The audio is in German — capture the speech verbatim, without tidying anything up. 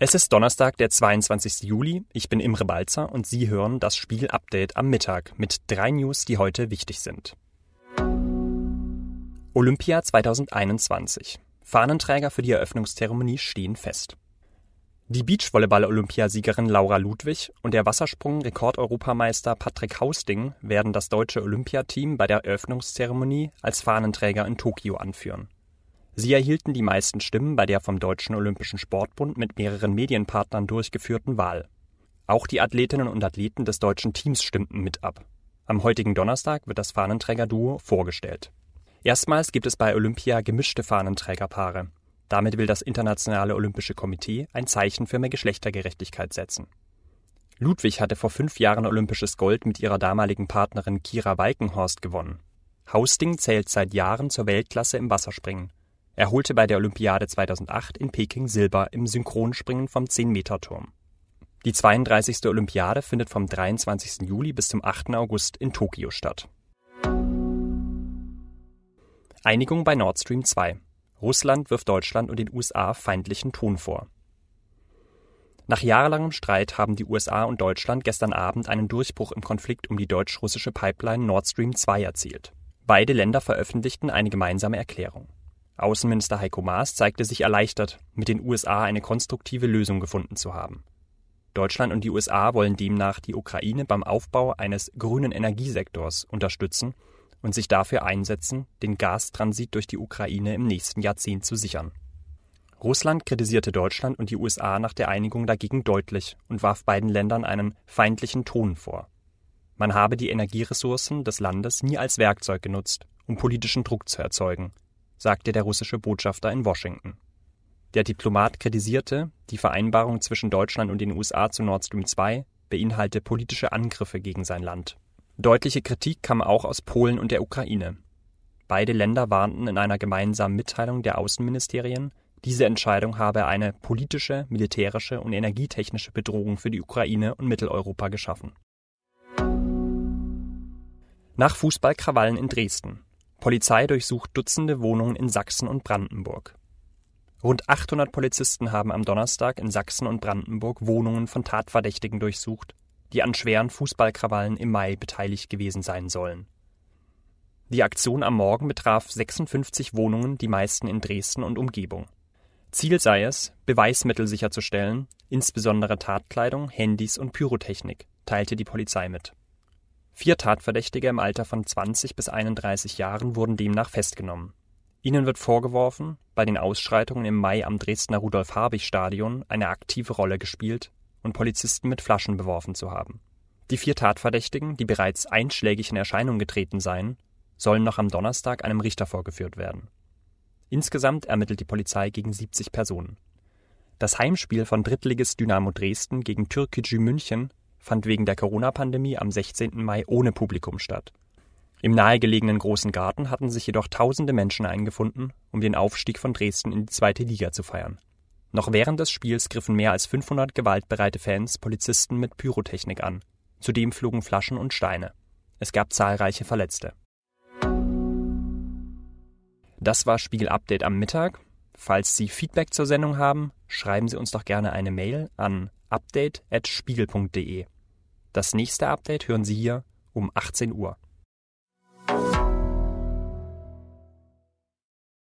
Es ist Donnerstag, der zweiundzwanzigster Juli. Ich bin Imre Balzer und Sie hören das Spiel-Update am Mittag mit drei News, die heute wichtig sind. Olympia zweitausendeinundzwanzig. Fahnenträger für die Eröffnungszeremonie stehen fest. Die Beachvolleyball-Olympiasiegerin Laura Ludwig und der Wassersprung-Rekordeuropameister Patrick Hausting werden das deutsche Olympiateam bei der Eröffnungszeremonie als Fahnenträger in Tokio anführen. Sie erhielten die meisten Stimmen bei der vom Deutschen Olympischen Sportbund mit mehreren Medienpartnern durchgeführten Wahl. Auch die Athletinnen und Athleten des deutschen Teams stimmten mit ab. Am heutigen Donnerstag wird das Fahnenträgerduo vorgestellt. Erstmals gibt es bei Olympia gemischte Fahnenträgerpaare. Damit will das Internationale Olympische Komitee ein Zeichen für mehr Geschlechtergerechtigkeit setzen. Ludwig hatte vor fünf Jahren olympisches Gold mit ihrer damaligen Partnerin Kira Walkenhorst gewonnen. Hausting zählt seit Jahren zur Weltklasse im Wasserspringen. Er holte bei der Olympiade zweitausendacht in Peking Silber im Synchronspringen vom zehn-Meter-Turm. Die zweiunddreißigste Olympiade findet vom dreiundzwanzigsten Juli bis zum achten August in Tokio statt. Einigung bei Nord Stream zwei. Russland wirft Deutschland und den U S A feindlichen Ton vor. Nach jahrelangem Streit haben die U S A und Deutschland gestern Abend einen Durchbruch im Konflikt um die deutsch-russische Pipeline Nord Stream zwei erzielt. Beide Länder veröffentlichten eine gemeinsame Erklärung. Außenminister Heiko Maas zeigte sich erleichtert, mit den U S A eine konstruktive Lösung gefunden zu haben. Deutschland und die U S A wollen demnach die Ukraine beim Aufbau eines grünen Energiesektors unterstützen und sich dafür einsetzen, den Gastransit durch die Ukraine im nächsten Jahrzehnt zu sichern. Russland kritisierte Deutschland und die U S A nach der Einigung dagegen deutlich und warf beiden Ländern einen feindlichen Ton vor. Man habe die Energieressourcen des Landes nie als Werkzeug genutzt, um politischen Druck zu erzeugen, sagte der russische Botschafter in Washington. Der Diplomat kritisierte, die Vereinbarung zwischen Deutschland und den U S A zu Nord Stream zwei beinhalte politische Angriffe gegen sein Land. Deutliche Kritik kam auch aus Polen und der Ukraine. Beide Länder warnten in einer gemeinsamen Mitteilung der Außenministerien, diese Entscheidung habe eine politische, militärische und energietechnische Bedrohung für die Ukraine und Mitteleuropa geschaffen. Nach Fußballkrawallen in Dresden. Polizei durchsucht Dutzende Wohnungen in Sachsen und Brandenburg. Rund achthundert Polizisten haben am Donnerstag in Sachsen und Brandenburg Wohnungen von Tatverdächtigen durchsucht, die an schweren Fußballkrawallen im Mai beteiligt gewesen sein sollen. Die Aktion am Morgen betraf sechsundfünfzig Wohnungen, die meisten in Dresden und Umgebung. Ziel sei es, Beweismittel sicherzustellen, insbesondere Tatkleidung, Handys und Pyrotechnik, teilte die Polizei mit. Vier Tatverdächtige im Alter von zwanzig bis einunddreißig Jahren wurden demnach festgenommen. Ihnen wird vorgeworfen, bei den Ausschreitungen im Mai am Dresdner Rudolf-Habich-Stadion eine aktive Rolle gespielt und Polizisten mit Flaschen beworfen zu haben. Die vier Tatverdächtigen, die bereits einschlägig in Erscheinung getreten seien, sollen noch am Donnerstag einem Richter vorgeführt werden. Insgesamt ermittelt die Polizei gegen siebzig Personen. Das Heimspiel von Drittligist Dynamo Dresden gegen Türkgücü München fand wegen der Corona-Pandemie am sechzehnten Mai ohne Publikum statt. Im nahegelegenen Großen Garten hatten sich jedoch tausende Menschen eingefunden, um den Aufstieg von Dresden in die zweite Liga zu feiern. Noch während des Spiels griffen mehr als fünfhundert gewaltbereite Fans Polizisten mit Pyrotechnik an. Zudem flogen Flaschen und Steine. Es gab zahlreiche Verletzte. Das war Spiel-Update am Mittag. Falls Sie Feedback zur Sendung haben, schreiben Sie uns doch gerne eine Mail an update at spiegel punkt de. Das nächste Update hören Sie hier um achtzehn Uhr.